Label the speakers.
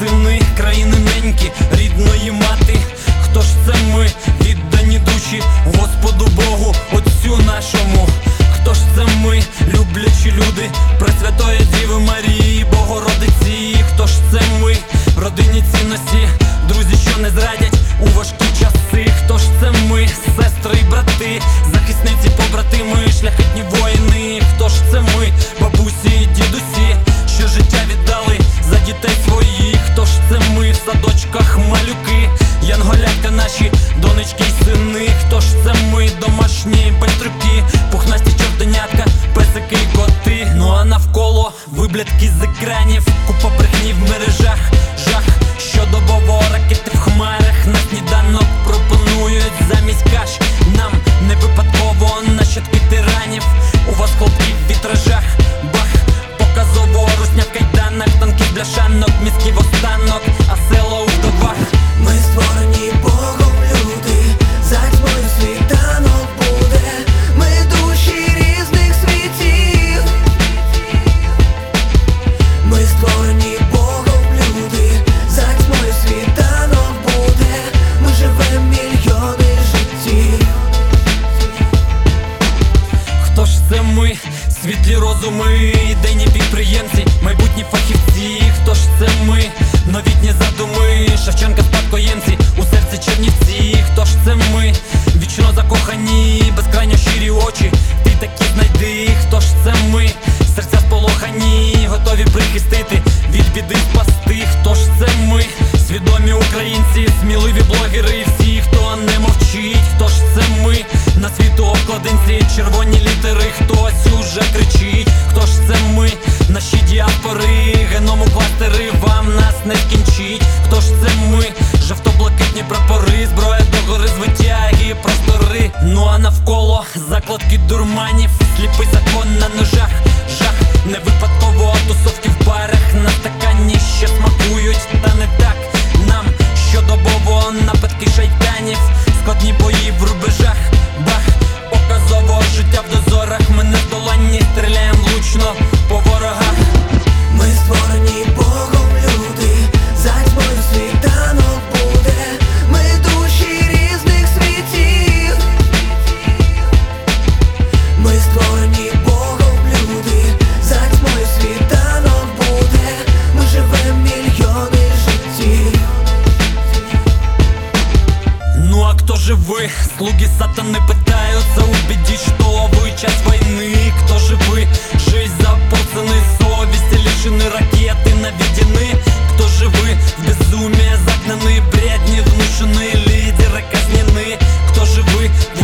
Speaker 1: сини країни неньки, рідної мати. Хто ж це ми, віддані душі Господу Богу, Отцю нашому? Хто ж це ми, люблячі люди Пресвятої Діви Марії, Богородиці? Хто ж це ми, родинні цінності, друзі, що не зрадять у важкі часи? Хто ж це ми, сестри і брати, захисниці, побратими, шляхетні воїни? Хто ж це ми, бабусі і дідусі, що життя віддали за дітей своїх? Хто ж це ми, в садочках малюки, янголятка наші, донечки й сини? Хто ж це ми, домашні байтрюки, пухнасті чортенятка, песики й коти? Ну а навколо виблядки з екранів, купа брехні в мережах, жах, щодобово ракети в хмарах. На сніданок пропонують замість каш нам не випадково нащадки тиранів. У вас хлопці в вітражах, бах, показово русня в кайданах, танки з бляшанок, мізки в останок, а село у вдовах.
Speaker 2: Ми створені Богом люди, за тьмою світанок буде. Ми душі різних світів. Ми створені Богом люди, за тьмою світанок буде. Ми живем мільйони життів.
Speaker 1: Хто ж це ми, світлі розуми, ідейні підприємці, майбутні фахівці? Хто ж це ми, новітні задуми, Шевченка спадкоємці, у серці Чернівці? Хто ж це ми, вічно закохані, безкрайньо щирі очі, ти такі знайди? Хто ж це ми, серця сполохані, готові прихистити, від біди спасти? Хто ж це ми, свідомі українці, сміливі блогери і всі, хто не мовчить? Хто ж це ми, на світу обкладинці, червоні літери, хтось уже кричить? Хто ж це ми, наші діаспори, геному кластери, вам нас не скінчить? Хто ж це ми, жовто-блакитні прапори, зброя догори, звитяги, простори? Ну а навколо закладки дурманів, сліпий закон на ножах, жах, не випадково тусовки в барах, на стакані ще смакують, та не так нам щодобово нападки шайтанів, складні бої в рубежах, бах, показово життя в дозорах, ми нездоланні, стріляєм влучно по ворогах.
Speaker 2: Ми створені Богом люди, за тьмою світанок буде. Ми душі різних світів. Ми створені Богом люди, за тьмою світанок буде. Ми живем мільйони життів.
Speaker 1: Ну а кто же вы? Слуги сатаны пытаются убедить, что вы часть войны. Кто же вы? Жизнь запутаны, совести лишены, ракеты наведены. Кто же вы? В безумие загнаны, бредни внушены, лидеры казнены. Кто же вы? В